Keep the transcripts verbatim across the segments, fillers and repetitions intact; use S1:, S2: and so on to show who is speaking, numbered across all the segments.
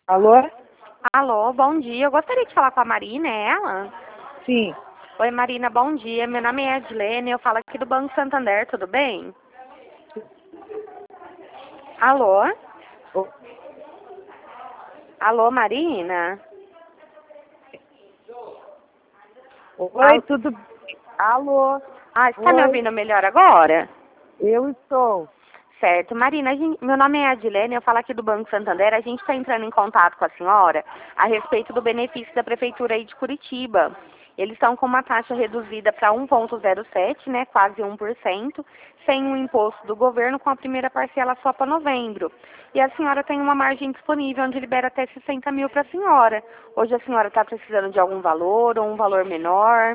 S1: Alô?
S2: Alô, bom dia. Eu gostaria de falar com a Marina, é ela?
S1: Sim.
S2: Oi, Marina, bom dia. Meu nome é Edilene, eu falo aqui do Banco Santander, tudo bem? Alô?
S1: O-
S2: Alô, Marina?
S1: Oi,
S2: Al...
S1: tudo bem? Alô?
S2: Ah, você está me
S1: Oi,
S2: ouvindo melhor agora?
S1: eu estou.
S2: Certo. Marina, a gente- meu nome é Adilene, eu falo aqui do Banco Santander. A gente está entrando em contato com a senhora a respeito do benefício da Prefeitura aí de Curitiba. Eles estão com uma taxa reduzida para um vírgula zero sete, né, quase um por cento, sem o imposto do governo, com a primeira parcela só para novembro. E a senhora tem uma margem disponível, onde libera até sessenta mil para a senhora. Hoje a senhora está precisando de algum valor ou um valor menor?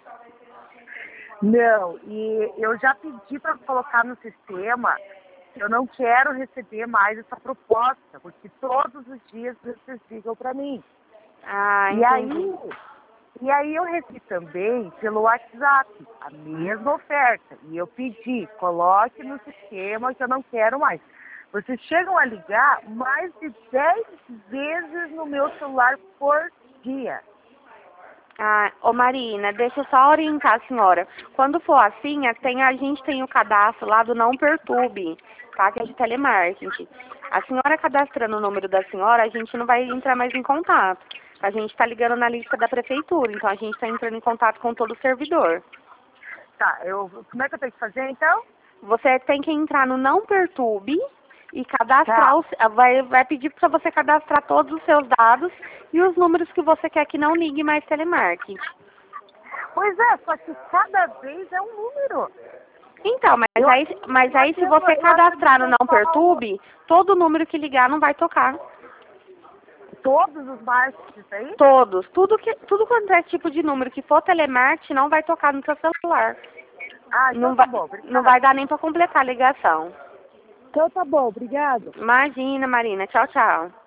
S1: Não, e eu já pedi para colocar no sistema. Eu não quero receber mais essa proposta, porque todos os dias vocês ligam para mim.
S2: Ah,
S1: E
S2: entendi.
S1: aí, e aí eu recebi também pelo WhatsApp a mesma oferta. E eu pedi, coloque no sistema que eu não quero mais. Vocês chegam a ligar mais de dez vezes no meu celular por dia.
S2: Ah, ô Marina, deixa eu só orientar a senhora. Quando for assim, a- tem, a gente tem o cadastro lá do Não Perturbe, tá? Que é de telemarketing. A senhora cadastrando o número da senhora, a gente não vai entrar mais em contato. A gente está ligando na lista da prefeitura, então a gente está entrando em contato com todo o servidor.
S1: Tá, eu, como é que eu tenho que fazer então?
S2: Você tem que entrar no Não Perturbe e cadastrar,
S1: Tá.
S2: os, vai, vai pedir para você cadastrar todos os seus dados e os números que você quer que não ligue mais telemarketing.
S1: Pois é, só que cada vez é um número.
S2: Então, mas
S1: Eu,
S2: aí, mas
S1: eu
S2: aí se
S1: atendo,
S2: você
S1: eu atendo o
S2: cadastrar no Não
S1: pessoal,
S2: Perturbe, todo número que ligar não vai tocar.
S1: todos os marketing aí.
S2: Todos. Tudo, que, tudo quanto é tipo de número que for telemarketing não vai tocar no seu celular.
S1: Ah, então
S2: Não
S1: tá
S2: vai,
S1: bom,
S2: não
S1: obrigada.
S2: vai dar nem para completar a ligação.
S1: Então tá bom, obrigada.
S2: Imagina, Marina. Tchau, tchau.